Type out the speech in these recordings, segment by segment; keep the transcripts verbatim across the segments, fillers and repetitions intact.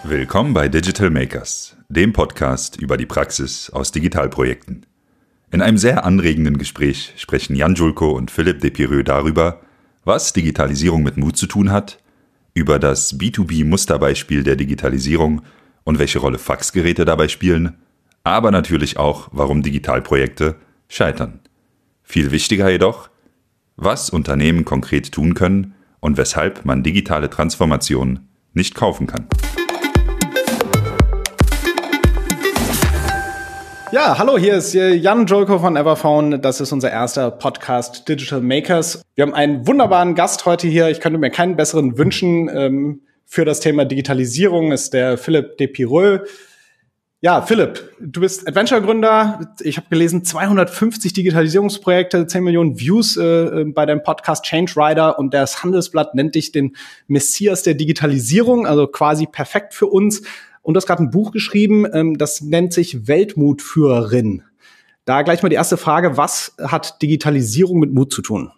Willkommen bei Digital Makers, dem Podcast über die Praxis aus Digitalprojekten. In einem sehr anregenden Gespräch sprechen Jan Julko und Philipp Despireux darüber, was Digitalisierung mit Mut zu tun hat, über das B zwei B-Musterbeispiel der Digitalisierung und welche Rolle Faxgeräte dabei spielen, aber natürlich auch, warum Digitalprojekte scheitern. Viel wichtiger jedoch, was Unternehmen konkret tun können und weshalb man digitale Transformation nicht kaufen kann. Ja, hallo, hier ist Jan Julko von Everphone. Das ist unser erster Podcast Digital Makers. Wir haben einen wunderbaren Gast heute hier. Ich könnte mir keinen besseren wünschen ähm, für das Thema Digitalisierung. Ist der Philipp Despireux. Ja, Philipp, du bist Adventure-Gründer. Ich habe gelesen, zweihundertfünfzig Digitalisierungsprojekte, zehn Millionen Views äh, bei deinem Podcast Change Rider, und das Handelsblatt nennt dich den Messias der Digitalisierung, also quasi perfekt für uns. Und du hast gerade ein Buch geschrieben, ähm, das nennt sich Weltmutführerin. Da gleich mal die erste Frage: Was hat Digitalisierung mit Mut zu tun?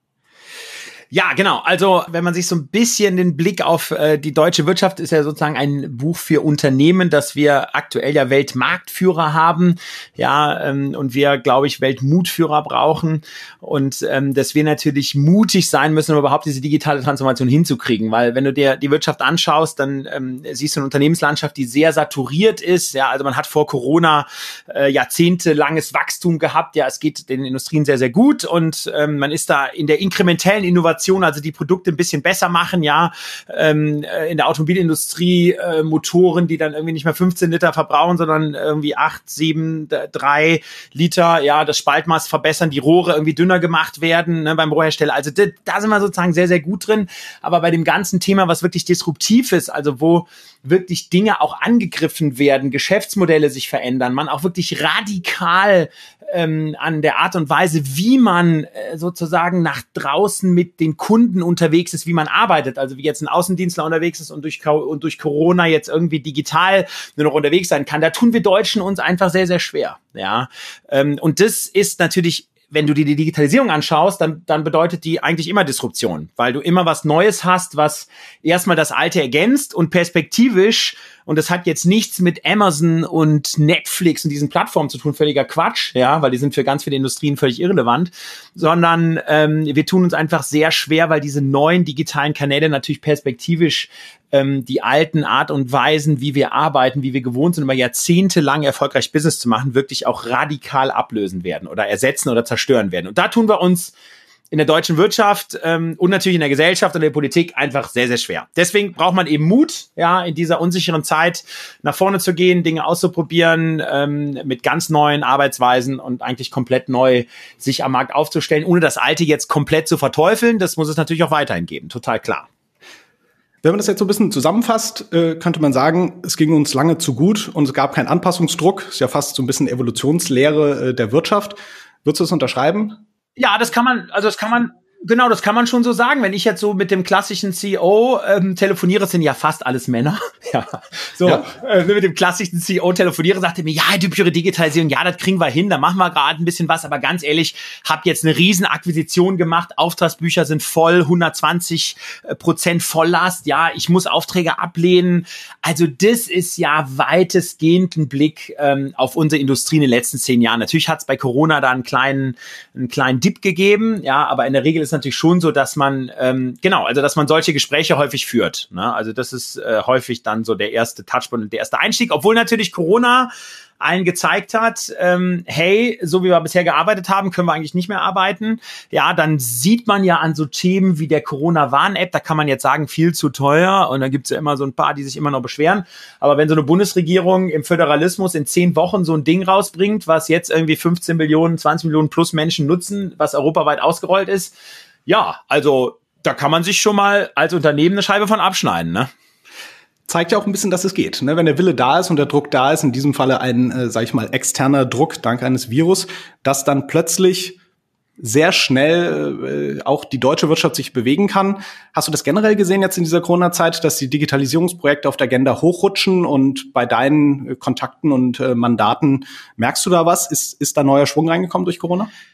Ja, genau. Also wenn man sich so ein bisschen den Blick auf äh, die deutsche Wirtschaft, ist ja sozusagen ein Buch für Unternehmen, dass wir aktuell ja Weltmarktführer haben, ja, ähm, und wir, glaube ich, Weltmutführer brauchen, und ähm, dass wir natürlich mutig sein müssen, um überhaupt diese digitale Transformation hinzukriegen, weil wenn du dir die Wirtschaft anschaust, dann ähm, siehst du eine Unternehmenslandschaft, die sehr saturiert ist, ja, also man hat vor Corona äh, jahrzehntelanges Wachstum gehabt, ja, es geht den Industrien sehr, sehr gut, und ähm, man ist da in der inkrementellen Innovation, also die Produkte ein bisschen besser machen, ja, ähm, in der Automobilindustrie äh, Motoren, die dann irgendwie nicht mehr fünfzehn Liter verbrauchen, sondern irgendwie acht, sieben, drei Liter, ja, das Spaltmaß verbessern, die Rohre irgendwie dünner gemacht werden, ne, beim Rohrhersteller. Also da, da sind wir sozusagen sehr, sehr gut drin. Aber bei dem ganzen Thema, was wirklich disruptiv ist, also wo wirklich Dinge auch angegriffen werden, Geschäftsmodelle sich verändern, man auch wirklich radikal ähm, an der Art und Weise, wie man äh, sozusagen nach draußen mit den Kunden unterwegs ist, wie man arbeitet, also wie jetzt ein Außendienstler unterwegs ist und durch, und durch Corona jetzt irgendwie digital nur noch unterwegs sein kann, da tun wir Deutschen uns einfach sehr, sehr schwer, ja, ähm, und das ist natürlich, wenn du dir die Digitalisierung anschaust, dann, dann bedeutet die eigentlich immer Disruption, weil du immer was Neues hast, was erstmal das Alte ergänzt und perspektivisch, und das hat jetzt nichts mit Amazon und Netflix und diesen Plattformen zu tun, völliger Quatsch, ja, weil die sind für ganz viele Industrien völlig irrelevant, sondern ähm, wir tun uns einfach sehr schwer, weil diese neuen digitalen Kanäle natürlich perspektivisch ähm, die alten Art und Weisen, wie wir arbeiten, wie wir gewohnt sind, über Jahrzehnte lang erfolgreich Business zu machen, wirklich auch radikal ablösen werden oder ersetzen oder zerstören werden. Und da tun wir uns in der deutschen Wirtschaft ähm, und natürlich in der Gesellschaft und der Politik einfach sehr, sehr schwer. Deswegen braucht man eben Mut, ja, in dieser unsicheren Zeit nach vorne zu gehen, Dinge auszuprobieren, ähm, mit ganz neuen Arbeitsweisen und eigentlich komplett neu sich am Markt aufzustellen, ohne das Alte jetzt komplett zu verteufeln. Das muss es natürlich auch weiterhin geben, total klar. Wenn man das jetzt so ein bisschen zusammenfasst, äh, könnte man sagen, es ging uns lange zu gut und es gab keinen Anpassungsdruck. Ist ja fast so ein bisschen Evolutionslehre äh, der Wirtschaft. Würdest du das unterschreiben? Ja, das kann man, also das kann man, genau, das kann man schon so sagen. Wenn ich jetzt so mit dem klassischen C E O ähm, telefoniere, sind ja fast alles Männer. Ja, so ja. Äh, mit dem klassischen C E O telefoniere, sagt er mir, ja, die pure Digitalisierung, ja, das kriegen wir hin, da machen wir gerade ein bisschen was. Aber ganz ehrlich, habe jetzt eine riesen Akquisition gemacht. Auftragsbücher sind voll, hundertzwanzig Prozent Volllast. Ja, ich muss Aufträge ablehnen. Also das ist ja weitestgehend ein Blick ähm, auf unsere Industrie in den letzten zehn Jahren. Natürlich hat es bei Corona da einen kleinen, einen kleinen Dip gegeben, ja, aber in der Regel ist natürlich schon so, dass man, ähm, genau, also dass man solche Gespräche häufig führt, ne? Also das ist äh, häufig dann so der erste Touchpoint und der erste Einstieg, obwohl natürlich Corona allen gezeigt hat, ähm, hey, so wie wir bisher gearbeitet haben, können wir eigentlich nicht mehr arbeiten. Ja, dann sieht man ja an so Themen wie der Corona-Warn-App, da kann man jetzt sagen, viel zu teuer, und dann gibt's ja immer so ein paar, die sich immer noch beschweren. Aber wenn so eine Bundesregierung im Föderalismus in zehn Wochen so ein Ding rausbringt, was jetzt irgendwie fünfzehn Millionen, zwanzig Millionen plus Menschen nutzen, was europaweit ausgerollt ist, ja, also da kann man sich schon mal als Unternehmen eine Scheibe von abschneiden, ne? Zeigt ja auch ein bisschen, dass es geht, ne? Wenn der Wille da ist und der Druck da ist, in diesem Falle ein, äh, sag ich mal, externer Druck dank eines Virus, dass dann plötzlich sehr schnell äh, auch die deutsche Wirtschaft sich bewegen kann. Hast du das generell gesehen jetzt in dieser Corona-Zeit, dass die Digitalisierungsprojekte auf der Agenda hochrutschen, und bei deinen äh, Kontakten und äh, Mandaten merkst du da was? Ist, ist da neuer Schwung reingekommen durch Corona?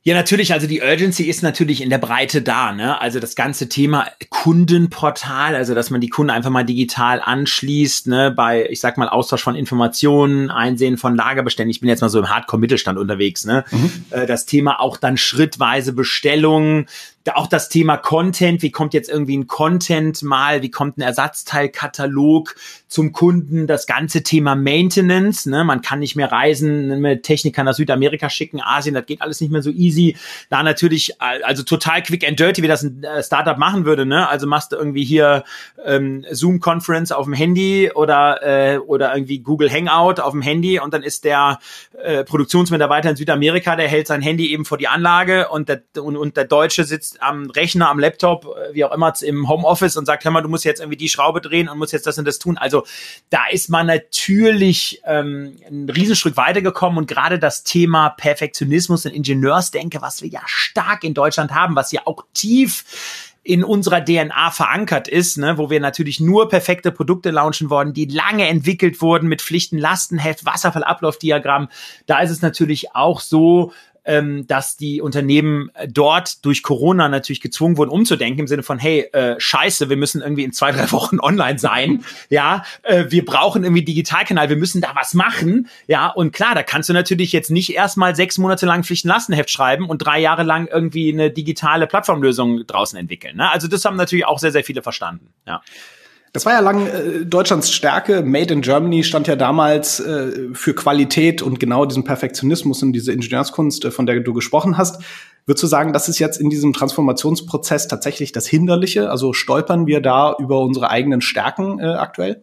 Ja, natürlich. Also die Urgency ist natürlich in der Breite da, ne? Also das ganze Thema Kundenportal, also dass man die Kunden einfach mal digital anschließt, ne? Bei, ich sag mal, Austausch von Informationen, Einsehen von Lagerbeständen. Ich bin jetzt mal so im Hardcore-Mittelstand unterwegs, ne? Mhm. Äh, das Thema auch dann schrittweise Bestellungen. Auch das Thema Content, wie kommt jetzt irgendwie ein Content mal, wie kommt ein Ersatzteilkatalog zum Kunden, das ganze Thema Maintenance, ne, man kann nicht mehr reisen, mit Techniker nach Südamerika schicken, Asien, das geht alles nicht mehr so easy, da natürlich, also total quick and dirty, wie das ein Startup machen würde, ne, also machst du irgendwie hier ähm, Zoom-Conference auf dem Handy oder äh, oder irgendwie Google Hangout auf dem Handy und dann ist der äh, Produktionsmitarbeiter in Südamerika, der hält sein Handy eben vor die Anlage und der, und, und der Deutsche sitzt am Rechner, am Laptop, wie auch immer, im Homeoffice und sagt, hör mal, du musst jetzt irgendwie die Schraube drehen und musst jetzt das und das tun. Also da ist man natürlich ähm, ein Riesenstück weitergekommen und gerade das Thema Perfektionismus und Ingenieursdenke, was wir ja stark in Deutschland haben, was ja auch tief in unserer D N A verankert ist, ne, wo wir natürlich nur perfekte Produkte launchen wollen, die lange entwickelt wurden mit Pflichten, Lastenheft, Wasserfallablaufdiagramm. Da ist es natürlich auch so, dass die Unternehmen dort durch Corona natürlich gezwungen wurden, umzudenken im Sinne von, hey, äh, scheiße, wir müssen irgendwie in zwei, drei Wochen online sein, ja, äh, wir brauchen irgendwie Digitalkanal, wir müssen da was machen, ja, und klar, da kannst du natürlich jetzt nicht erstmal sechs Monate lang Pflichtenlastenheft schreiben und drei Jahre lang irgendwie eine digitale Plattformlösung draußen entwickeln, ne? Also das haben natürlich auch sehr, sehr viele verstanden, ja. Das war ja lang äh, Deutschlands Stärke. Made in Germany stand ja damals äh, für Qualität und genau diesen Perfektionismus und diese Ingenieurskunst, äh, von der du gesprochen hast. Würdest du sagen, das ist jetzt in diesem Transformationsprozess tatsächlich das Hinderliche? Also stolpern wir da über unsere eigenen Stärken äh, aktuell?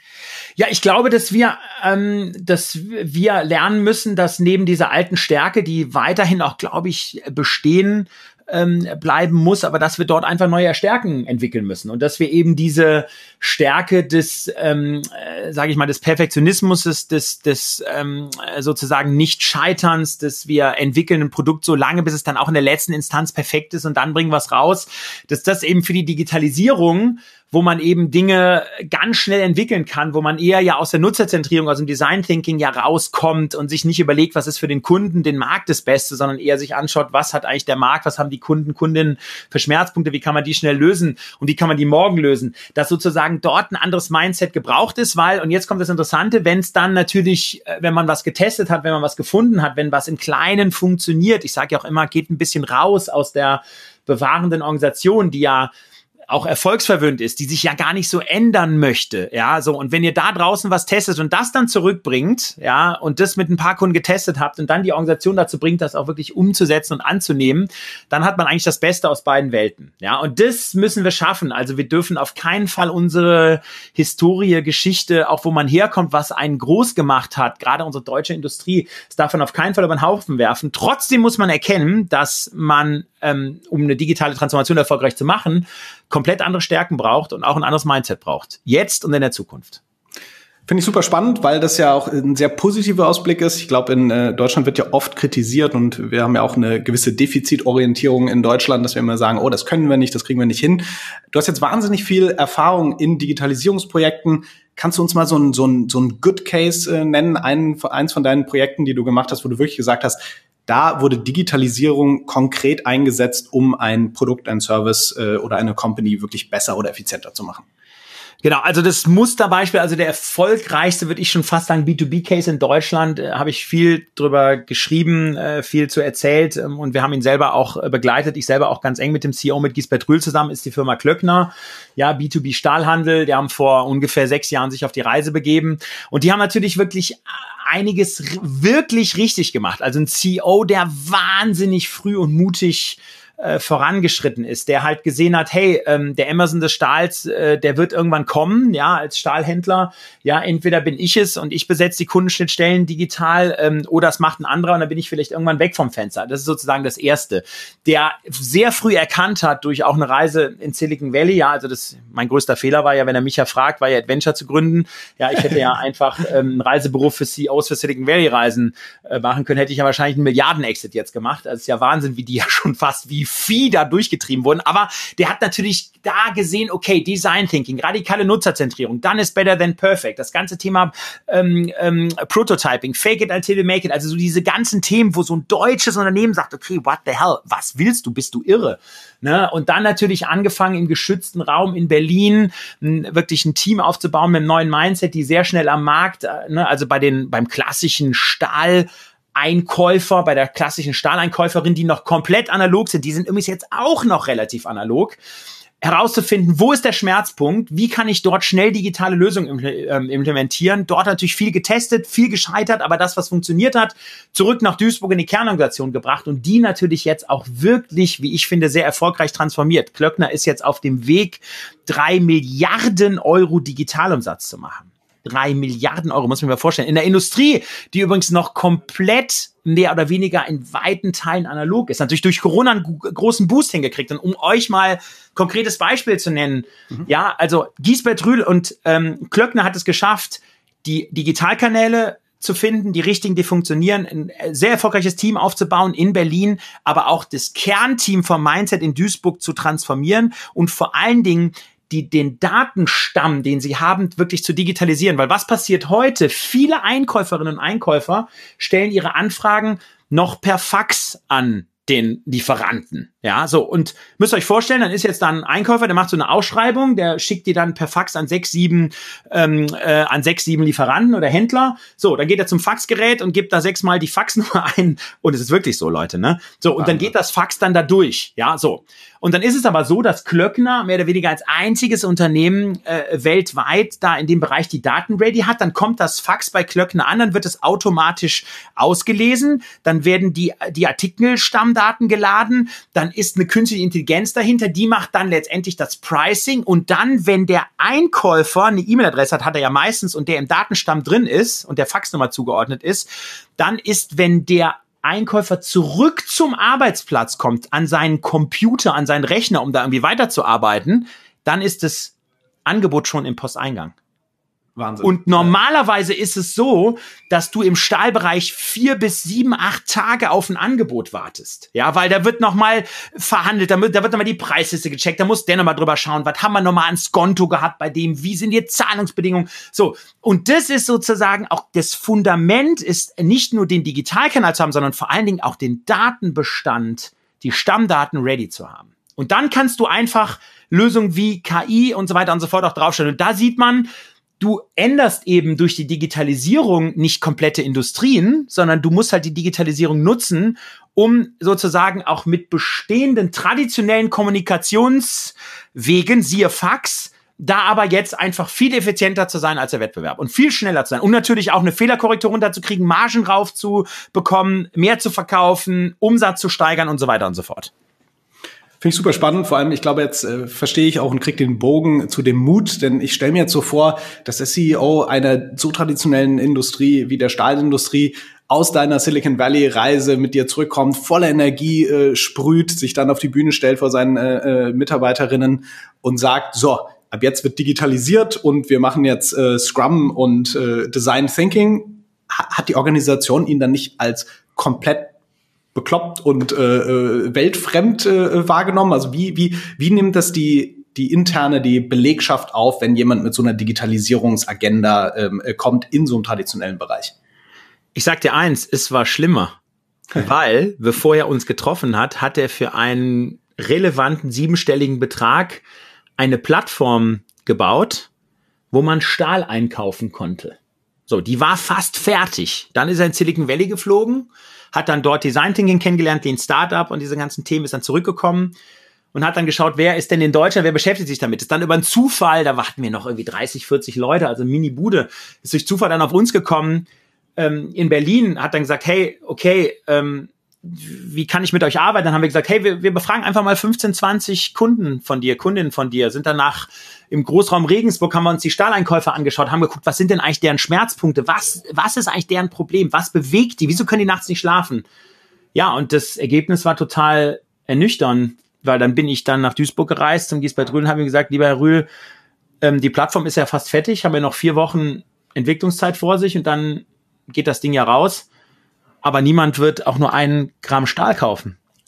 Ja, ich glaube, dass wir, ähm, dass wir lernen müssen, dass neben dieser alten Stärke, die weiterhin auch, glaube ich, bestehen ähm, bleiben muss, aber dass wir dort einfach neue Stärken entwickeln müssen und dass wir eben diese Stärke des, ähm, äh, sage ich mal, des Perfektionismus, des, des, des ähm, sozusagen Nicht-Scheiterns, dass wir entwickeln ein Produkt so lange, bis es dann auch in der letzten Instanz perfekt ist und dann bringen wir es raus, dass das eben für die Digitalisierung, wo man eben Dinge ganz schnell entwickeln kann, wo man eher ja aus der Nutzerzentrierung, aus dem Design Thinking ja rauskommt und sich nicht überlegt, was ist für den Kunden, den Markt das Beste, sondern eher sich anschaut, was hat eigentlich der Markt, was haben die Kunden, Kundinnen für Schmerzpunkte, wie kann man die schnell lösen und wie kann man die morgen lösen, dass sozusagen dort ein anderes Mindset gebraucht ist, weil, und jetzt kommt das Interessante, wenn es dann natürlich, wenn man was getestet hat, wenn man was gefunden hat, wenn was im Kleinen funktioniert, ich sage ja auch immer, geht ein bisschen raus aus der bewahrenden Organisation, die ja auch erfolgsverwöhnt ist, die sich ja gar nicht so ändern möchte, ja, so, und wenn ihr da draußen was testet und das dann zurückbringt, ja, und das mit ein paar Kunden getestet habt und dann die Organisation dazu bringt, das auch wirklich umzusetzen und anzunehmen, dann hat man eigentlich das Beste aus beiden Welten, ja, und das müssen wir schaffen, also wir dürfen auf keinen Fall unsere Historie, Geschichte, auch wo man herkommt, was einen groß gemacht hat, gerade unsere deutsche Industrie, das darf man auf keinen Fall über den Haufen werfen, trotzdem muss man erkennen, dass man, ähm, um eine digitale Transformation erfolgreich zu machen, komplett andere Stärken braucht und auch ein anderes Mindset braucht. Jetzt und in der Zukunft. Finde ich super spannend, weil das ja auch ein sehr positiver Ausblick ist. Ich glaube, in äh, Deutschland wird ja oft kritisiert und wir haben ja auch eine gewisse Defizitorientierung in Deutschland, dass wir immer sagen, oh, das können wir nicht, das kriegen wir nicht hin. Du hast jetzt wahnsinnig viel Erfahrung in Digitalisierungsprojekten. Kannst du uns mal so ein, so ein, so ein Good Case äh, nennen, einen, eins von deinen Projekten, die du gemacht hast, wo du wirklich gesagt hast, da wurde Digitalisierung konkret eingesetzt, um ein Produkt, ein Service äh, oder eine Company wirklich besser oder effizienter zu machen? Genau, also das Musterbeispiel, also der erfolgreichste, würde ich schon fast sagen, B zwei B Case in Deutschland, äh, habe ich viel drüber geschrieben, äh, viel zu erzählt ähm, und wir haben ihn selber auch äh, begleitet. Ich selber auch ganz eng mit dem C E O, mit Gisbert Rühl zusammen, ist die Firma Klöckner. Ja, B zwei B Stahlhandel, die haben vor ungefähr sechs Jahren sich auf die Reise begeben und die haben natürlich wirklich einiges r- wirklich richtig gemacht. Also ein C E O, der wahnsinnig früh und mutig äh, vorangeschritten ist, der halt gesehen hat, hey, ähm, der Amazon des Stahls, äh, der wird irgendwann kommen, ja, als Stahlhändler, ja, entweder bin ich es und ich besetze die Kundenschnittstellen digital ähm, oder es macht ein anderer und dann bin ich vielleicht irgendwann weg vom Fenster. Das ist sozusagen das Erste. Der sehr früh erkannt hat durch auch eine Reise in Silicon Valley, ja, also das, mein größter Fehler war ja, wenn er mich ja fragt, war ja Adventure zu gründen, ja, ich hätte ja einfach ähm, ein Reisebüro für C E Os für Silicon Valley Reisen äh, machen können, hätte ich ja wahrscheinlich einen Milliarden-Exit jetzt gemacht. Also es ist ja Wahnsinn, wie die ja schon fast wie wie Vieh da durchgetrieben wurden. Aber der hat natürlich da gesehen, okay, Design Thinking, radikale Nutzerzentrierung, done is better than perfect. Das ganze Thema ähm, ähm, Prototyping, fake it until you make it. Also so diese ganzen Themen, wo so ein deutsches Unternehmen sagt, okay, what the hell, was willst du, bist du irre? Ne? Und dann natürlich angefangen im geschützten Raum in Berlin n, wirklich ein Team aufzubauen mit einem neuen Mindset, die sehr schnell am Markt, äh, ne, also bei den beim klassischen Stahl Einkäufer, bei der klassischen Stahleinkäuferin, die noch komplett analog sind, die sind übrigens jetzt auch noch relativ analog, herauszufinden, wo ist der Schmerzpunkt, wie kann ich dort schnell digitale Lösungen implementieren. Dort natürlich viel getestet, viel gescheitert, aber das, was funktioniert hat, zurück nach Duisburg in die Kernorganisation gebracht und die natürlich jetzt auch wirklich, wie ich finde, sehr erfolgreich transformiert. Klöckner ist jetzt auf dem Weg, drei Milliarden Euro Digitalumsatz zu machen. Drei Milliarden Euro, muss man mir vorstellen. In der Industrie, die übrigens noch komplett mehr oder weniger in weiten Teilen analog ist. Natürlich durch Corona einen großen Boost hingekriegt. Und um euch mal konkretes Beispiel zu nennen, mhm. ja, also Giesbert Rühl und ähm, Klöckner hat es geschafft, die Digitalkanäle zu finden, die richtigen, die funktionieren, ein sehr erfolgreiches Team aufzubauen in Berlin, aber auch das Kernteam vom Mindset in Duisburg zu transformieren und vor allen Dingen die den Datenstamm, den sie haben, wirklich zu digitalisieren. Weil was passiert heute? Viele Einkäuferinnen und Einkäufer stellen ihre Anfragen noch per Fax an den Lieferanten. Ja, so. Und müsst ihr euch vorstellen, dann ist jetzt da ein Einkäufer, der macht so eine Ausschreibung, der schickt die dann per Fax an sechs, sieben, ähm, äh, an sechs, sieben Lieferanten oder Händler. So, dann geht er zum Faxgerät und gibt da sechsmal die Faxnummer ein. Und es ist wirklich so, Leute, ne? So, und dann geht das Fax dann da durch. Ja, so. Und dann ist es aber so, dass Klöckner mehr oder weniger als einziges Unternehmen äh, weltweit da in dem Bereich die Daten ready hat. Dann kommt das Fax bei Klöckner an, dann wird es automatisch ausgelesen. Dann werden die, die Artikelstammdaten geladen. Dann ist eine künstliche Intelligenz dahinter, die macht dann letztendlich das Pricing und dann, wenn der Einkäufer eine E-Mail-Adresse hat, hat er ja meistens und der im Datenstamm drin ist und der Faxnummer zugeordnet ist, dann ist, wenn der Einkäufer zurück zum Arbeitsplatz kommt, an seinen Computer, an seinen Rechner, um da irgendwie weiterzuarbeiten, dann ist das Angebot schon im Posteingang. Wahnsinn. Und normalerweise ist es so, dass du im Stahlbereich vier bis sieben, acht Tage auf ein Angebot wartest. Ja, weil da wird nochmal verhandelt, da wird, da wird nochmal die Preisliste gecheckt, da muss der nochmal drüber schauen, was haben wir nochmal an Skonto gehabt bei dem, wie sind die Zahlungsbedingungen, so. Und das ist sozusagen auch das Fundament, ist nicht nur den Digitalkanal zu haben, sondern vor allen Dingen auch den Datenbestand, die Stammdaten ready zu haben. Und dann kannst du einfach Lösungen wie K I und so weiter und so fort auch draufstellen. Und da sieht man, du änderst eben durch die Digitalisierung nicht komplette Industrien, sondern du musst halt die Digitalisierung nutzen, um sozusagen auch mit bestehenden traditionellen Kommunikationswegen, siehe Fax, da aber jetzt einfach viel effizienter zu sein als der Wettbewerb und viel schneller zu sein. Und natürlich auch eine Fehlerkorrektur runterzukriegen, Margen raufzubekommen, mehr zu verkaufen, Umsatz zu steigern und so weiter und so fort. Finde ich super spannend. Vor allem, ich glaube, jetzt äh, verstehe ich auch und kriege den Bogen zu dem Mut, denn ich stelle mir jetzt so vor, dass der C E O einer so traditionellen Industrie wie der Stahlindustrie aus deiner Silicon Valley Reise mit dir zurückkommt, voller Energie äh, sprüht, sich dann auf die Bühne stellt vor seinen äh, äh, Mitarbeiterinnen und sagt, so, ab jetzt wird digitalisiert und wir machen jetzt äh, Scrum und äh, Design Thinking. Ha- hat die Organisation ihn dann nicht als komplett bekloppt und äh, weltfremd äh, wahrgenommen? Also wie wie wie nimmt das die die interne die Belegschaft auf, wenn jemand mit so einer Digitalisierungsagenda ähm, kommt in so einem traditionellen Bereich? Ich sag dir eins, es war schlimmer, weil bevor er uns getroffen hat, hat er für einen relevanten siebenstelligen Betrag eine Plattform gebaut, wo man Stahl einkaufen konnte. So, die war fast fertig. Dann ist er in Silicon Valley geflogen, hat dann dort Design Thinking kennengelernt, den Startup und diese ganzen Themen, ist dann zurückgekommen und hat dann geschaut, wer ist denn in Deutschland, wer beschäftigt sich damit. Ist dann über einen Zufall, da warten wir noch irgendwie dreißig, vierzig Leute, also Mini-Bude, ist durch Zufall dann auf uns gekommen, ähm, in Berlin, hat dann gesagt, hey, okay, ähm, wie kann ich mit euch arbeiten? Dann haben wir gesagt, hey, wir, wir befragen einfach mal fünfzehn, zwanzig Kunden von dir, Kundinnen von dir, sind danach im Großraum Regensburg, haben wir uns die Stahleinkäufer angeschaut, haben geguckt, was sind denn eigentlich deren Schmerzpunkte? Was, was ist eigentlich deren Problem? Was bewegt die? Wieso können die nachts nicht schlafen? Ja, und das Ergebnis war total ernüchternd, weil dann bin ich dann nach Duisburg gereist zum Giesbert Rühl und habe ihm gesagt, lieber Herr Rühl, ähm, die Plattform ist ja fast fertig, haben wir noch vier Wochen Entwicklungszeit vor sich und dann geht das Ding ja raus. Aber niemand wird auch nur einen Gramm Stahl kaufen.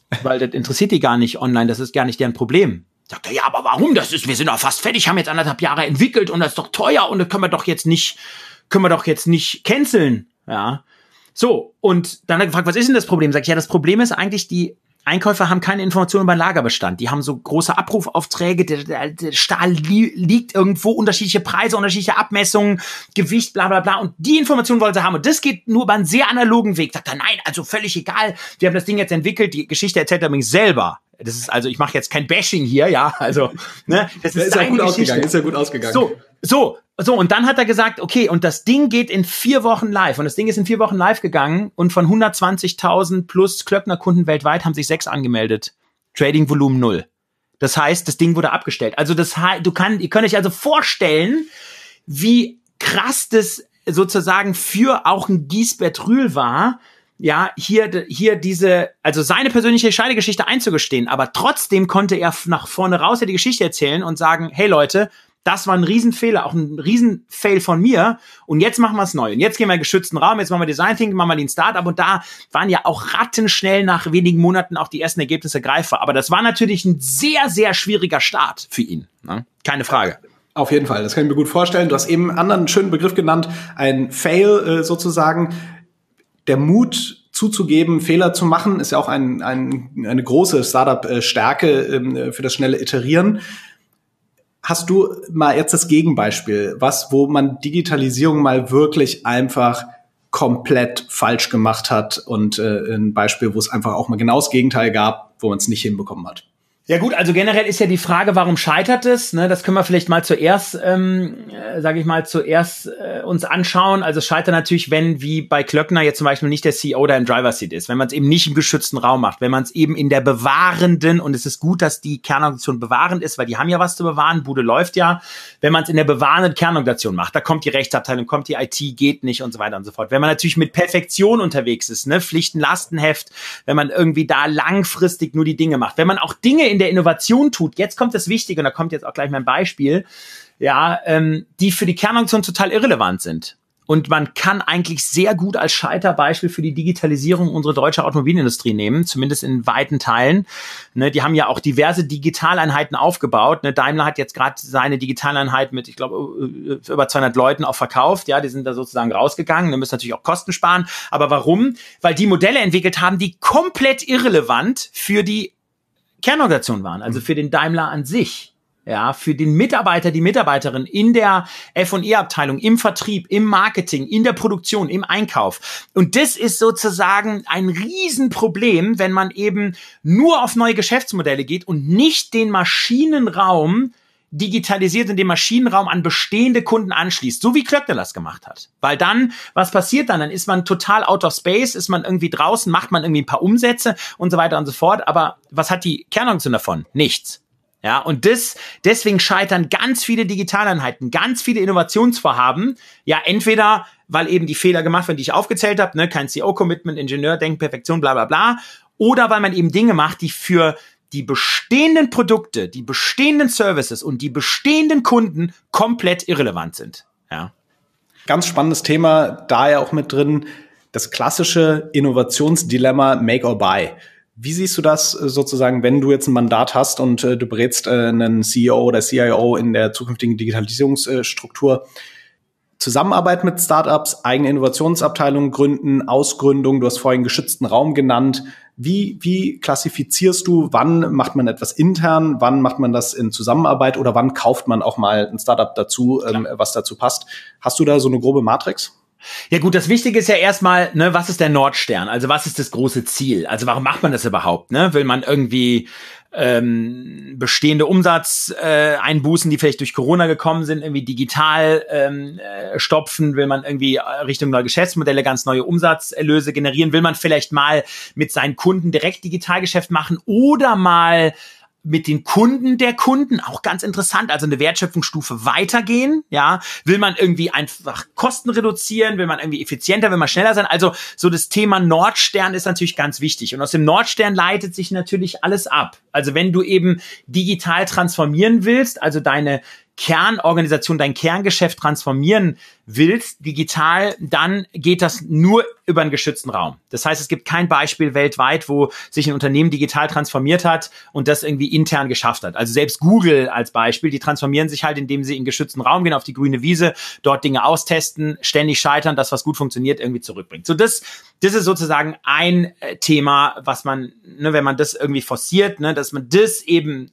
weil das interessiert die gar nicht online, das ist gar nicht deren Problem. Sagt er, ja, aber warum? Das ist, wir sind doch fast fertig, haben jetzt anderthalb Jahre entwickelt und das ist doch teuer und das können wir doch jetzt nicht, können wir doch jetzt nicht canceln, ja. So, und dann hat er gefragt, was ist denn das Problem? Sag ich, ja, das Problem ist eigentlich, die Einkäufer haben keine Informationen über den Lagerbestand. Die haben so große Abrufaufträge, der, der, der Stahl li- liegt irgendwo, unterschiedliche Preise, unterschiedliche Abmessungen, Gewicht, bla bla bla. Und die Informationen wollen sie haben. Und das geht nur über einen sehr analogen Weg. Sagt er, nein, also völlig egal. Wir haben das Ding jetzt entwickelt. Die Geschichte erzählt er übrigens selber. Das ist also, ich mache jetzt kein Bashing hier, ja, also, ne, das ist, ist ja gut Geschichte. ausgegangen, ist ja gut ausgegangen. So, so, so, und dann hat er gesagt, okay, und das Ding geht in vier Wochen live, und das Ding ist in vier Wochen live gegangen, und von hundertzwanzigtausend plus Klöckner-Kunden weltweit haben sich sechs angemeldet. Trading-Volumen null. Das heißt, das Ding wurde abgestellt. Also, das heißt, du kann, ihr könnt euch also vorstellen, wie krass das sozusagen für auch ein Giesbert Rühl war, ja, hier, hier diese, also seine persönliche Scheidegeschichte einzugestehen, aber trotzdem konnte er nach vorne raus die Geschichte erzählen und sagen, hey Leute, das war ein Riesenfehler, auch ein Riesenfail von mir, und jetzt machen wir es neu. Und jetzt gehen wir in den geschützten Raum, jetzt machen wir Design Thinking, machen wir den Startup, und da waren ja auch rattenschnell nach wenigen Monaten auch die ersten Ergebnisse greifbar. Aber das war natürlich ein sehr, sehr schwieriger Start für ihn, ne? Keine Frage. Auf jeden Fall, das kann ich mir gut vorstellen. Du hast eben einen anderen schönen Begriff genannt, ein Fail äh, sozusagen. Der Mut zuzugeben, Fehler zu machen, ist ja auch ein, ein, eine große Startup-Stärke ähm, für das schnelle Iterieren. Hast du mal jetzt das Gegenbeispiel, was, wo man Digitalisierung mal wirklich einfach komplett falsch gemacht hat, und äh, ein Beispiel, wo es einfach auch mal genau das Gegenteil gab, wo man es nicht hinbekommen hat? Ja gut, also generell ist ja die Frage, warum scheitert es? Ne, das können wir vielleicht mal zuerst, ähm, äh, sage ich mal, zuerst äh, uns anschauen. Also es scheitert natürlich, wenn, wie bei Klöckner jetzt zum Beispiel nicht der C E O oder im Driver Seat ist, wenn man es eben nicht im geschützten Raum macht, wenn man es eben in der bewahrenden, und es ist gut, dass die Kernorganisation bewahrend ist, weil die haben ja was zu bewahren, Bude läuft ja, wenn man es in der bewahrenden Kernorganisation macht, da kommt die Rechtsabteilung, kommt die I T, geht nicht und so weiter und so fort. Wenn man natürlich mit Perfektion unterwegs ist, ne, Pflichten-Lastenheft, wenn man irgendwie da langfristig nur die Dinge macht, wenn man auch Dinge in der Innovation tut, jetzt kommt das Wichtige, und da kommt jetzt auch gleich mein Beispiel, ja, ähm, die für die Kernorganisation total irrelevant sind. Und man kann eigentlich sehr gut als Scheiterbeispiel für die Digitalisierung unsere deutsche Automobilindustrie nehmen, zumindest in weiten Teilen. Ne, die haben ja auch diverse Digitaleinheiten aufgebaut. Ne, Daimler hat jetzt gerade seine Digitaleinheit mit, ich glaube, über zweihundert Leuten auch verkauft. Ja, die sind da sozusagen rausgegangen. Die müssen natürlich auch Kosten sparen. Aber warum? Weil die Modelle entwickelt haben, die komplett irrelevant für die Kernorganisation waren, also für den Daimler an sich. Ja, für den Mitarbeiter, die Mitarbeiterin in der F und E-Abteilung, im Vertrieb, im Marketing, in der Produktion, im Einkauf. Und das ist sozusagen ein Riesenproblem, wenn man eben nur auf neue Geschäftsmodelle geht und nicht den Maschinenraum digitalisiert und den Maschinenraum an bestehende Kunden anschließt, so wie Klöckner das gemacht hat. Weil dann, was passiert dann? Dann ist man total out of space, ist man irgendwie draußen, macht man irgendwie ein paar Umsätze und so weiter und so fort. Aber was hat die Kernorganisation davon? Nichts. Ja, und das, deswegen scheitern ganz viele Digitaleinheiten, ganz viele Innovationsvorhaben. Ja, entweder, weil eben die Fehler gemacht werden, die ich aufgezählt habe, ne, kein C E O-Commitment, Ingenieur, Denken, Perfektion, bla, bla, bla. Oder weil man eben Dinge macht, die für die bestehenden Produkte, die bestehenden Services und die bestehenden Kunden komplett irrelevant sind. Ja. Ganz spannendes Thema, da ja auch mit drin, das klassische Innovationsdilemma Make or Buy. Wie siehst du das sozusagen, wenn du jetzt ein Mandat hast und äh, du berätst äh, einen C E O oder C I O in der zukünftigen Digitalisierungsstruktur? Zusammenarbeit mit Startups, eigene Innovationsabteilungen gründen, Ausgründung, du hast vorhin geschützten Raum genannt. Wie, wie klassifizierst du, wann macht man etwas intern, wann macht man das in Zusammenarbeit oder wann kauft man auch mal ein Startup dazu, ähm, was dazu passt? Hast du da so eine grobe Matrix? Ja gut, das Wichtige ist ja erstmal, ne, was ist der Nordstern? Also was ist das große Ziel? Also warum macht man das überhaupt? Ne? Will man irgendwie ähm, bestehende Umsatzeinbußen, äh, die vielleicht durch Corona gekommen sind, irgendwie digital ähm, äh, stopfen? Will man irgendwie Richtung neue Geschäftsmodelle ganz neue Umsatzerlöse generieren? Will man vielleicht mal mit seinen Kunden direkt Digitalgeschäft machen oder mal mit den Kunden der Kunden, auch ganz interessant, also eine Wertschöpfungsstufe weitergehen, ja, will man irgendwie einfach Kosten reduzieren, will man irgendwie effizienter, will man schneller sein, also so das Thema Nordstern ist natürlich ganz wichtig und aus dem Nordstern leitet sich natürlich alles ab, also wenn du eben digital transformieren willst, also deine Kernorganisation, dein Kerngeschäft transformieren willst, digital, dann geht das nur über einen geschützten Raum. Das heißt, es gibt kein Beispiel weltweit, wo sich ein Unternehmen digital transformiert hat und das irgendwie intern geschafft hat. Also selbst Google als Beispiel, die transformieren sich halt, indem sie in geschützten Raum gehen, auf die grüne Wiese, dort Dinge austesten, ständig scheitern, das, was gut funktioniert, irgendwie zurückbringt. So, das, das ist sozusagen ein Thema, was man, ne, wenn man das irgendwie forciert, ne, dass man das eben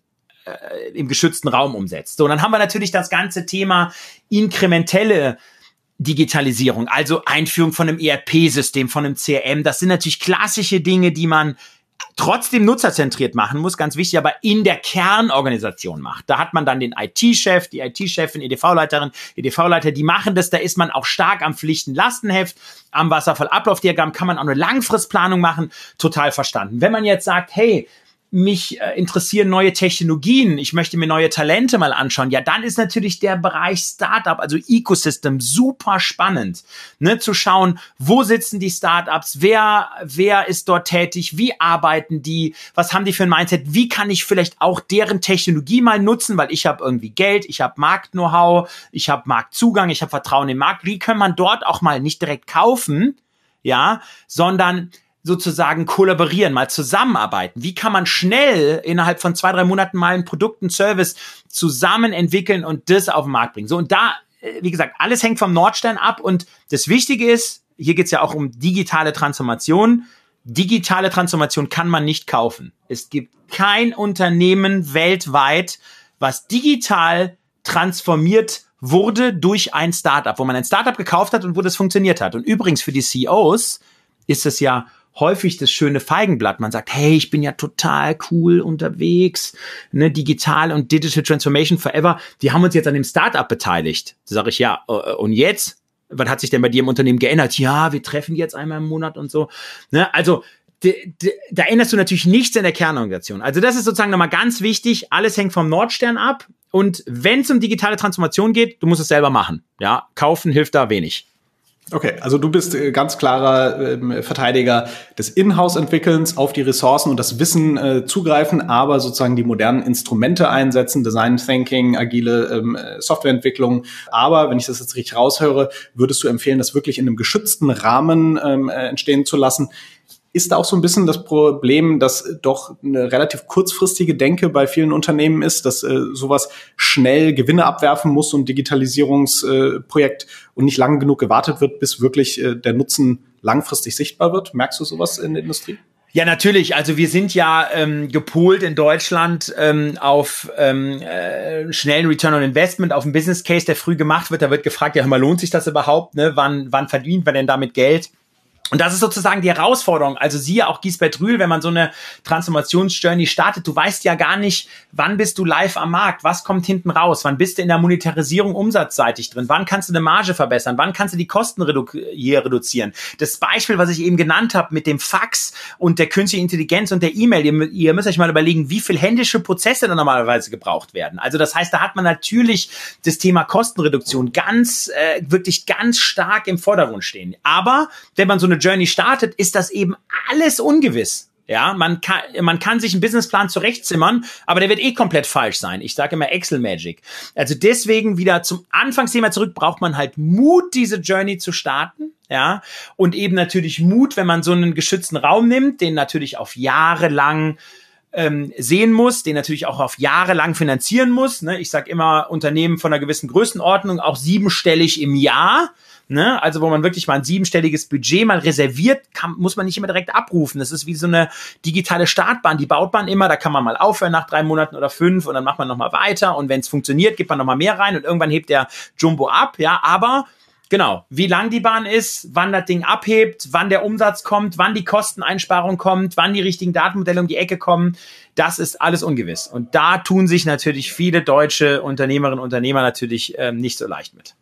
im geschützten Raum umsetzt. So, und dann haben wir natürlich das ganze Thema inkrementelle Digitalisierung, also Einführung von einem E R P-System, von einem C R M. Das sind natürlich klassische Dinge, die man trotzdem nutzerzentriert machen muss, ganz wichtig, aber in der Kernorganisation macht. Da hat man dann den I T-Chef, die I T-Chefin, E D V-Leiterin, E D V-Leiter, die machen das, da ist man auch stark am Pflichten-Lastenheft, am Wasserfall-Ablaufdiagramm, kann man auch eine Langfristplanung machen, total verstanden. Wenn man jetzt sagt, hey, mich äh, interessieren neue Technologien, ich möchte mir neue Talente mal anschauen, ja, dann ist natürlich der Bereich Startup, also Ecosystem, super spannend, ne, zu schauen, wo sitzen die Startups, wer, wer ist dort tätig, wie arbeiten die, was haben die für ein Mindset, wie kann ich vielleicht auch deren Technologie mal nutzen, weil ich habe irgendwie Geld, ich habe Markt-Know-how, ich habe Marktzugang, ich habe Vertrauen im Markt, wie kann man dort auch mal nicht direkt kaufen, ja, sondern sozusagen kollaborieren, mal zusammenarbeiten. Wie kann man schnell innerhalb von zwei, drei Monaten mal ein Produkt, ein Service zusammen entwickeln und das auf den Markt bringen? So, und da, wie gesagt, alles hängt vom Nordstern ab und das Wichtige ist, hier geht's ja auch um digitale Transformation. Digitale Transformation kann man nicht kaufen. Es gibt kein Unternehmen weltweit, was digital transformiert wurde durch ein Startup, wo man ein Startup gekauft hat und wo das funktioniert hat. Und übrigens für die C E Os ist es ja häufig das schöne Feigenblatt. Man sagt, hey, ich bin ja total cool unterwegs, ne, digital und Digital Transformation Forever. Die haben uns jetzt an dem Startup beteiligt. Da sage ich, ja, und jetzt? Was hat sich denn bei dir im Unternehmen geändert? Ja, wir treffen jetzt einmal im Monat und so. Ne, also, de, de, da änderst du natürlich nichts in der Kernorganisation. Also das ist sozusagen nochmal ganz wichtig. Alles hängt vom Nordstern ab. Und wenn es um digitale Transformation geht, du musst es selber machen. Ja, kaufen hilft da wenig. Okay, also du bist äh, ganz klarer äh, Verteidiger des Inhouse-Entwickelns, auf die Ressourcen und das Wissen äh, zugreifen, aber sozusagen die modernen Instrumente einsetzen, Design Thinking, agile ähm, Softwareentwicklung. Aber wenn ich das jetzt richtig raushöre, würdest du empfehlen, das wirklich in einem geschützten Rahmen ähm, äh, entstehen zu lassen. Ist da auch so ein bisschen das Problem, dass doch eine relativ kurzfristige Denke bei vielen Unternehmen ist, dass äh, sowas schnell Gewinne abwerfen muss, so ein Digitalisierungsprojekt, äh, und nicht lang genug gewartet wird, bis wirklich äh, der Nutzen langfristig sichtbar wird? Merkst du sowas in der Industrie? Ja, natürlich. Also wir sind ja ähm, gepolt in Deutschland ähm, auf ähm, äh, schnellen Return on Investment, auf einen Business Case, der früh gemacht wird. Da wird gefragt, ja, hör mal, lohnt sich das überhaupt? Ne? Wann, wann verdient man denn damit Geld? Und das ist sozusagen die Herausforderung. Also siehe auch Gisbert Rühl, wenn man so eine Transformationsjourney startet, du weißt ja gar nicht, wann bist du live am Markt, was kommt hinten raus, wann bist du in der Monetarisierung umsatzseitig drin, wann kannst du eine Marge verbessern, wann kannst du die Kosten redu- hier reduzieren. Das Beispiel, was ich eben genannt habe mit dem Fax und der künstlichen Intelligenz und der E-Mail, ihr, ihr müsst euch mal überlegen, wie viel händische Prozesse da normalerweise gebraucht werden. Also das heißt, da hat man natürlich das Thema Kostenreduktion ganz, äh, wirklich ganz stark im Vordergrund stehen. Aber wenn man so eine Journey startet, ist das eben alles ungewiss. Ja, man kann, man kann sich einen Businessplan zurechtzimmern, aber der wird eh komplett falsch sein. Ich sage immer Excel Magic. Also deswegen wieder zum Anfangsthema zurück, braucht man halt Mut, diese Journey zu starten. Ja, und eben natürlich Mut, wenn man so einen geschützten Raum nimmt, den natürlich auf Jahre lang ähm, sehen muss, den natürlich auch auf Jahre lang finanzieren muss. Ne? Ich sage immer, Unternehmen von einer gewissen Größenordnung, auch siebenstellig im Jahr. Ne? Also wo man wirklich mal ein siebenstelliges Budget mal reserviert, kann, muss man nicht immer direkt abrufen. Das ist wie so eine digitale Startbahn, die baut man immer, da kann man mal aufhören nach drei Monaten oder fünf und dann macht man nochmal weiter und wenn es funktioniert, gibt man nochmal mehr rein und irgendwann hebt der Jumbo ab, ja, aber genau, wie lang die Bahn ist, wann das Ding abhebt, wann der Umsatz kommt, wann die Kosteneinsparung kommt, wann die richtigen Datenmodelle um die Ecke kommen, das ist alles ungewiss. Und da tun sich natürlich viele deutsche Unternehmerinnen und Unternehmer natürlich ähm, nicht so leicht mit.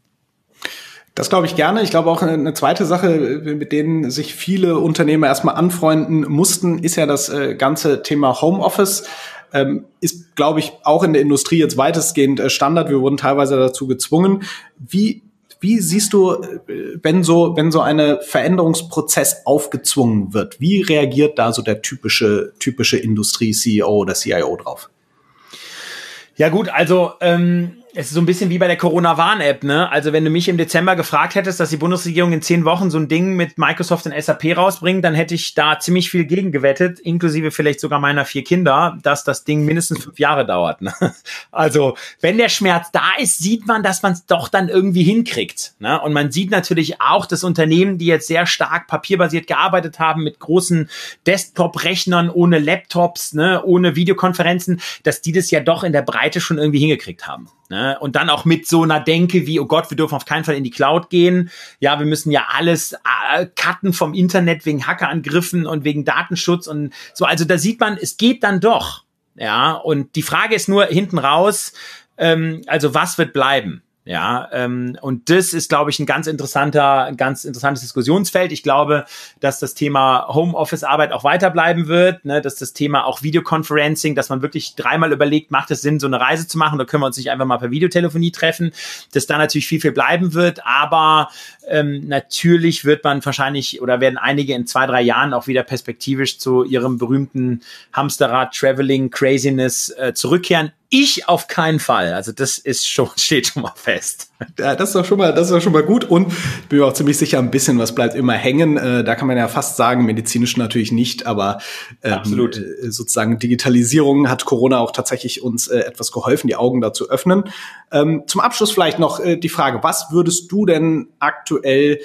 Das glaube ich gerne. Ich glaube auch eine zweite Sache, mit denen sich viele Unternehmer erstmal anfreunden mussten, ist ja das äh, ganze Thema Homeoffice. Ähm, ist, glaube ich, auch in der Industrie jetzt weitestgehend äh, Standard. Wir wurden teilweise dazu gezwungen. Wie Wie siehst du, wenn so, wenn so eine Veränderungsprozess aufgezwungen wird? Wie reagiert da so der typische, typische Industrie-C E O oder C I O drauf? Ja gut, also ähm, Es ist so ein bisschen wie bei der Corona-Warn-App, ne? Also wenn du mich im Dezember gefragt hättest, dass die Bundesregierung in zehn Wochen so ein Ding mit Microsoft und S A P rausbringt, dann hätte ich da ziemlich viel gegen gewettet, inklusive vielleicht sogar meiner vier Kinder, dass das Ding mindestens fünf Jahre dauert. Ne? Also wenn der Schmerz da ist, sieht man, dass man es doch dann irgendwie hinkriegt. Ne? Und man sieht natürlich auch, dass Unternehmen, die jetzt sehr stark papierbasiert gearbeitet haben, mit großen Desktop-Rechnern, ohne Laptops, ne, ohne Videokonferenzen, dass die das ja doch in der Breite schon irgendwie hingekriegt haben. Ne? Und dann auch mit so einer Denke wie, oh Gott, wir dürfen auf keinen Fall in die Cloud gehen. Ja, wir müssen ja alles äh, cutten vom Internet wegen Hackerangriffen und wegen Datenschutz und so. Also da sieht man, es geht dann doch. Ja, und die Frage ist nur hinten raus, ähm, also was wird bleiben? Ja, ähm, und das ist, glaube ich, ein ganz interessanter, ein ganz interessantes Diskussionsfeld. Ich glaube, dass das Thema Homeoffice-Arbeit auch weiterbleiben wird, ne, dass das Thema auch Videoconferencing, dass man wirklich dreimal überlegt, macht es Sinn, so eine Reise zu machen, oder können wir uns nicht einfach mal per Videotelefonie treffen, dass da natürlich viel, viel bleiben wird, aber ähm, natürlich wird man wahrscheinlich, oder werden einige in zwei, drei Jahren auch wieder perspektivisch zu ihrem berühmten Hamsterrad, Traveling, Craziness äh, zurückkehren. Ich auf keinen Fall. Also das ist schon, steht schon mal fest. Ja, das ist doch schon mal, das ist doch schon mal gut. Und ich bin mir auch ziemlich sicher, ein bisschen was bleibt immer hängen. Äh, da kann man ja fast sagen, medizinisch natürlich nicht, aber ähm, absolut. Äh, sozusagen Digitalisierung hat Corona auch tatsächlich uns äh, etwas geholfen, die Augen da zu öffnen. Ähm, zum Abschluss vielleicht noch äh, die Frage, was würdest du denn aktuell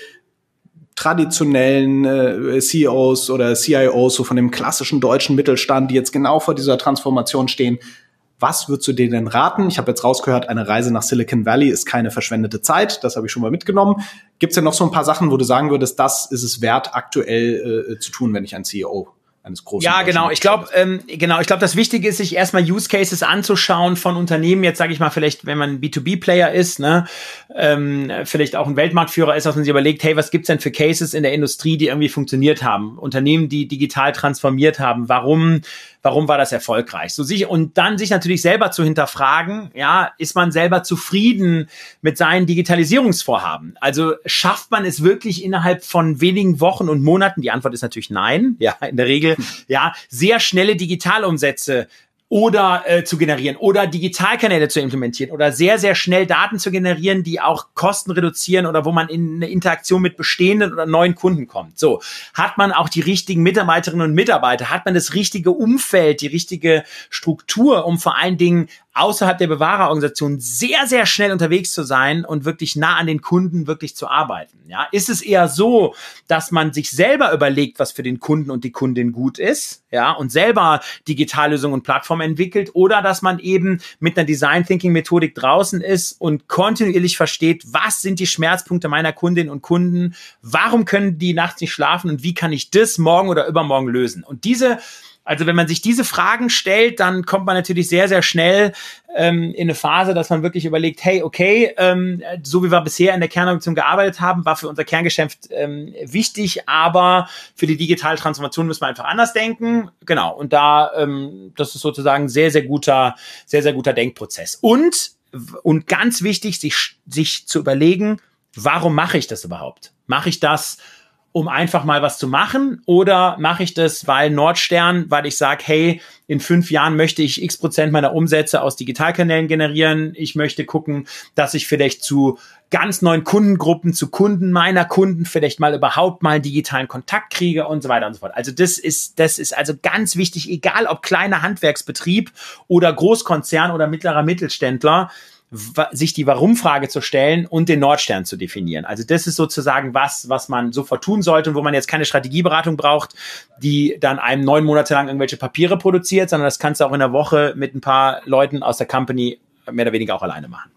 traditionellen äh, C E Os oder C I Os, so von dem klassischen deutschen Mittelstand, die jetzt genau vor dieser Transformation stehen, was würdest du denen denn raten? Ich habe jetzt rausgehört, eine Reise nach Silicon Valley ist keine verschwendete Zeit. Das habe ich schon mal mitgenommen. Gibt es denn noch so ein paar Sachen, wo du sagen würdest, das ist es wert, aktuell äh, zu tun, wenn ich ein C E O eines großen Ja, genau. Ich glaube, ähm, genau. Ich glaube, das Wichtige ist, sich erstmal Use Cases anzuschauen von Unternehmen. Jetzt sage ich mal, vielleicht, wenn man ein B zwei B Player ist, ne, ähm, vielleicht auch ein Weltmarktführer ist, dass man sich überlegt, hey, was gibt's denn für Cases in der Industrie, die irgendwie funktioniert haben? Unternehmen, die digital transformiert haben. Warum? Warum war das erfolgreich? So sich, und dann sich natürlich selber zu hinterfragen, ja, ist man selber zufrieden mit seinen Digitalisierungsvorhaben? Also schafft man es wirklich innerhalb von wenigen Wochen und Monaten? Die Antwort ist natürlich nein. Ja, in der Regel, ja, sehr schnelle Digitalumsätze oder äh, zu generieren oder Digitalkanäle zu implementieren oder sehr, sehr schnell Daten zu generieren, die auch Kosten reduzieren oder wo man in eine Interaktion mit bestehenden oder neuen Kunden kommt. So, hat man auch die richtigen Mitarbeiterinnen und Mitarbeiter, hat man das richtige Umfeld, die richtige Struktur, um vor allen Dingen außerhalb der Bewahrerorganisation sehr, sehr schnell unterwegs zu sein und wirklich nah an den Kunden wirklich zu arbeiten. Ja, ist es eher so, dass man sich selber überlegt, was für den Kunden und die Kundin gut ist, ja, und selber Digitallösungen und Plattformen entwickelt, oder dass man eben mit einer Design Thinking Methodik draußen ist und kontinuierlich versteht, was sind die Schmerzpunkte meiner Kundinnen und Kunden, warum können die nachts nicht schlafen und wie kann ich das morgen oder übermorgen lösen? Und diese Also wenn man sich diese Fragen stellt, dann kommt man natürlich sehr, sehr schnell ähm, in eine Phase, dass man wirklich überlegt, hey, okay, ähm, so wie wir bisher in der Kernorganisation gearbeitet haben, war für unser Kerngeschäft ähm, wichtig, aber für die digitale Transformation müssen wir einfach anders denken. Genau, und da, ähm, das ist sozusagen ein sehr, sehr guter, sehr, sehr guter Denkprozess. Und, und ganz wichtig, sich, sich zu überlegen, warum mache ich das überhaupt? Mache ich das, um einfach mal was zu machen, oder mache ich das, weil Nordstern, weil ich sage, hey, in fünf Jahren möchte ich x Prozent meiner Umsätze aus Digitalkanälen generieren. Ich möchte gucken, dass ich vielleicht zu ganz neuen Kundengruppen, zu Kunden meiner Kunden vielleicht mal überhaupt mal einen digitalen Kontakt kriege und so weiter und so fort. Also das ist, das ist also ganz wichtig, egal ob kleiner Handwerksbetrieb oder Großkonzern oder mittlerer Mittelständler, sich die Warum-Frage zu stellen und den Nordstern zu definieren. Also das ist sozusagen was, was man sofort tun sollte und wo man jetzt keine Strategieberatung braucht, die dann einem neun Monate lang irgendwelche Papiere produziert, sondern das kannst du auch in der Woche mit ein paar Leuten aus der Company mehr oder weniger auch alleine machen.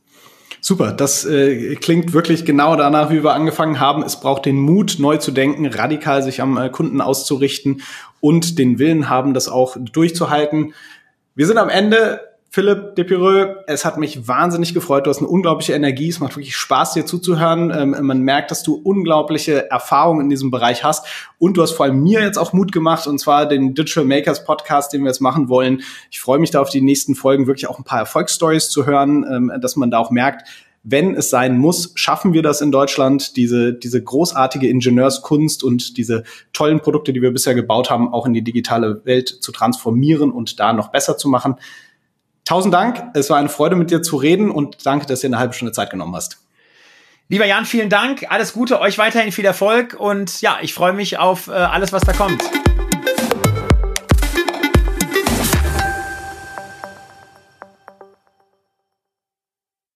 Super, das äh, klingt wirklich genau danach, wie wir angefangen haben. Es braucht den Mut, neu zu denken, radikal sich am äh, Kunden auszurichten und den Willen haben, das auch durchzuhalten. Wir sind am Ende. Philipp Depireux, es hat mich wahnsinnig gefreut. Du hast eine unglaubliche Energie. Es macht wirklich Spaß, dir zuzuhören. Ähm, man merkt, dass du unglaubliche Erfahrungen in diesem Bereich hast. Und du hast vor allem mir jetzt auch Mut gemacht, und zwar den Digital Makers Podcast, den wir jetzt machen wollen. Ich freue mich da auf die nächsten Folgen, wirklich auch ein paar Erfolgsstories zu hören, ähm, dass man da auch merkt, wenn es sein muss, schaffen wir das in Deutschland, diese, diese großartige Ingenieurskunst und diese tollen Produkte, die wir bisher gebaut haben, auch in die digitale Welt zu transformieren und da noch besser zu machen. Tausend Dank. Es war eine Freude, mit dir zu reden und danke, dass du dir eine halbe Stunde Zeit genommen hast. Lieber Jan, vielen Dank. Alles Gute, euch weiterhin viel Erfolg und ja, ich freue mich auf äh, alles, was da kommt.